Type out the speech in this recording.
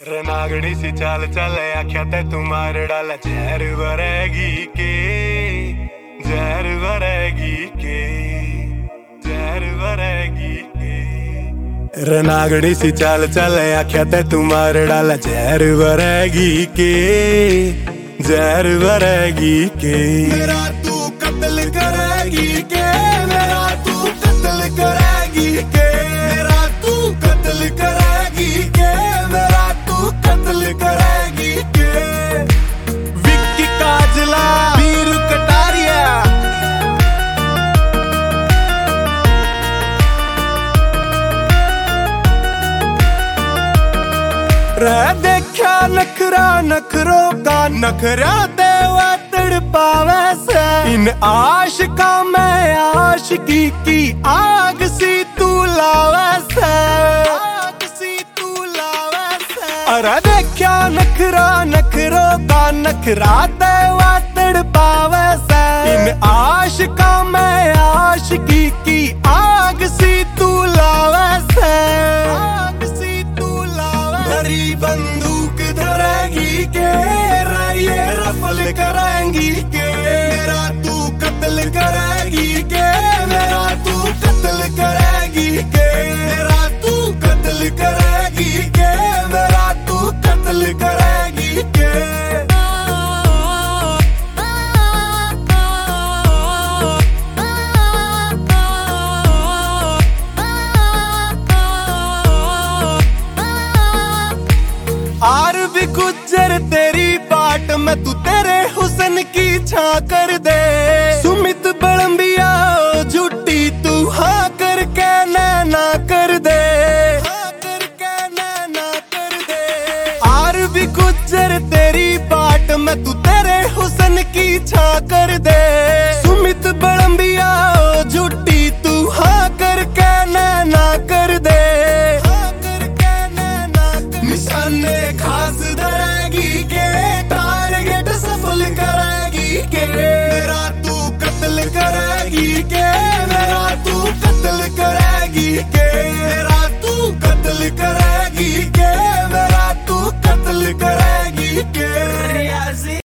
रनागड़ी सी चाल चल आख्या ते तुम्हार डाला जहर भरेगी के जहर भरेगी के जहर भरेगी के। रनागड़ी सी चाल चल आख्या ते तुम्हार डाला जहर भरेगी के जहर भरेगी के। मेरा तू कत्ल करेगी के मेरा तू कत्ल करेगी के मेरा तू कत्ल करेगी के मेरा तू कत्ल करेगी के। विक्की काजला वीर कटारिया रह देखा नखरा नखरो का नखरा ते वातड़ पावे से। इन आशिका में आशिकी की आग सी तू लावे से आग सी तू लावे से। अरे देखा नखरा नखरो का नखरा ते वातड़ पावे से। इन आशिका में आशिकी की आग सी तू लावे से आग सी तू लावे। भरी बंदूक धरेगी के ये रफल करेंगी के मेरा तू कत्ल करेगी के मेरा तू कत्ल करेगी के मेरा तू कत्ल करेगी के मेरा तू कत्ल करेगी के। आर भी गुजर तेरी बाट में तू तेरे हुस्न की छा कर दे। सुमित बड़ंबिया झूठी तू हाँ करके ना कर दे हाँ करके ना कर दे। आर भी गुजर तेरी बाट में तू तेरे हुस्न की छा कर दे। सुमित बड़ंबिया झूठी तू हाँ करके ना कर दे हाँ करके ना कर। निशाने खास धरेगी के टारगेट सफल करेगी के मेरा तू कत्ल करेगी के मेरा तू